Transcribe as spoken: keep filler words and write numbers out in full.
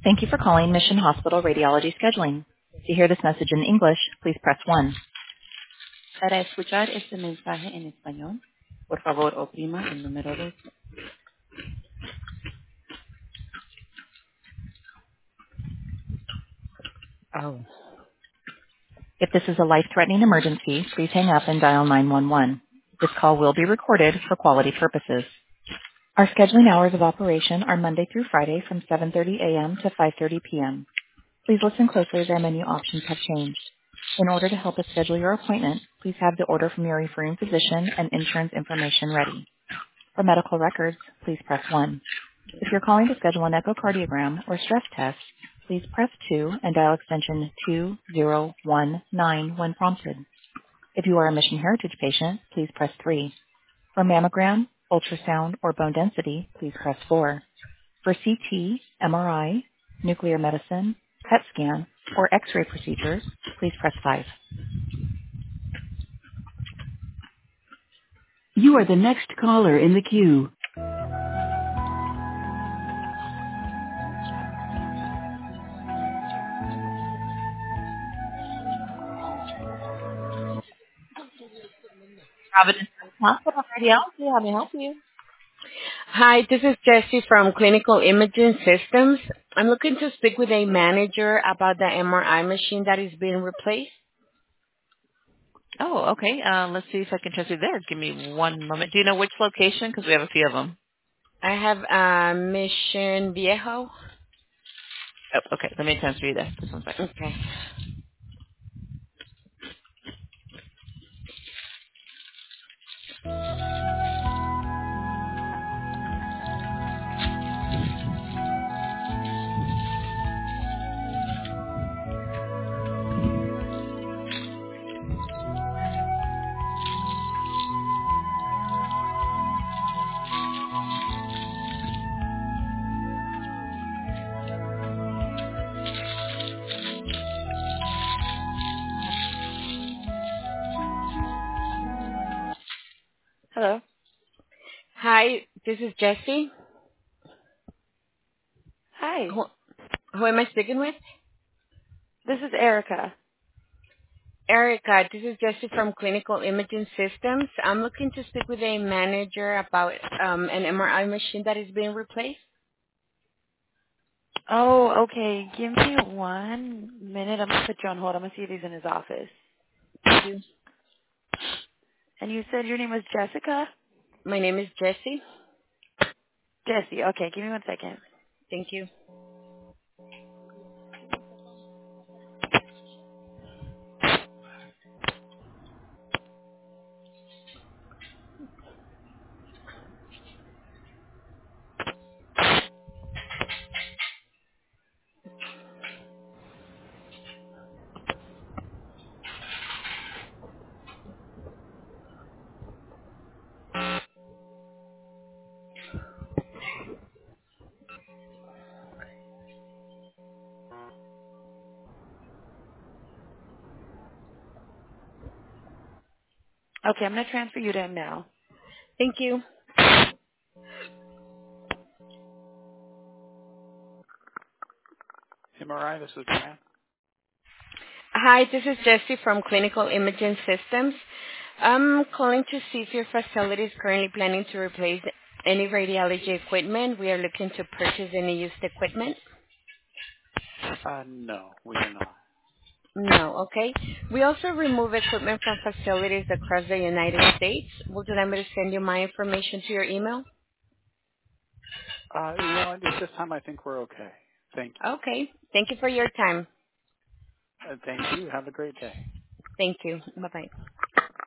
Thank you for calling Mission Hospital Radiology Scheduling. To hear this message in English, please press one. Para escuchar este mensaje en español, por favor oprima el número dos. Oh. If this is a life-threatening emergency, please hang up and dial nine one one. This call will be recorded for quality purposes. Our scheduling hours of operation are Monday through Friday from seven thirty a.m. to five thirty p.m. Please listen closely as our menu options have changed. In order to help us schedule your appointment, please have the order from your referring physician and insurance information ready. For medical records, please press one. If you're calling to schedule an echocardiogram or stress test, please press two and dial extension two zero one nine when prompted. If you are a Mission Heritage patient, please press three. For mammogram, ultrasound, or bone density, please press four. For C T, M R I, nuclear medicine, P E T scan, or X-ray procedures, please press five. You are the next caller in the queue. Providence Hospital Radiology, how may I help you? Hi, this is Jessie from Clinical Imaging Systems. I'm looking to speak with a manager about the M R I machine that is being replaced. Oh, okay. Uh, let's see if I can transfer you there. Give me one moment. Do you know which location? Because we have a few of them. I have uh, Mission Viejo. Oh, okay. Let me transfer you there. Just one second. Okay. Hello. Hi, this is Jessie. Hi. Who, who am I speaking with? This is Erica. Erica, this is Jessie from Clinical Imaging Systems. I'm looking to speak with a manager about um, an M R I machine that is being replaced. Oh, okay. Give me one minute. I'm gonna put you on hold. I'm gonna see if he's in his office. Thank you. And you said your name was Jessica? My name is Jessie. Jessie. Okay, give me one second. Thank you. Okay, I'm gonna transfer you to him now. Thank you. M R I, this is Grant. Hi, this is Jessie from Clinical Imaging Systems. I'm calling to see if your facility is currently planning to replace any radiology equipment. We are looking to purchase any used equipment. Uh, no, we are not. No, okay. We also remove equipment from facilities across the United States. Would you like me to send you my information to your email? Uh, you know, at this time, I think we're okay. Thank you. Okay. Thank you for your time. Uh, thank you. Have a great day. Thank you. Bye-bye.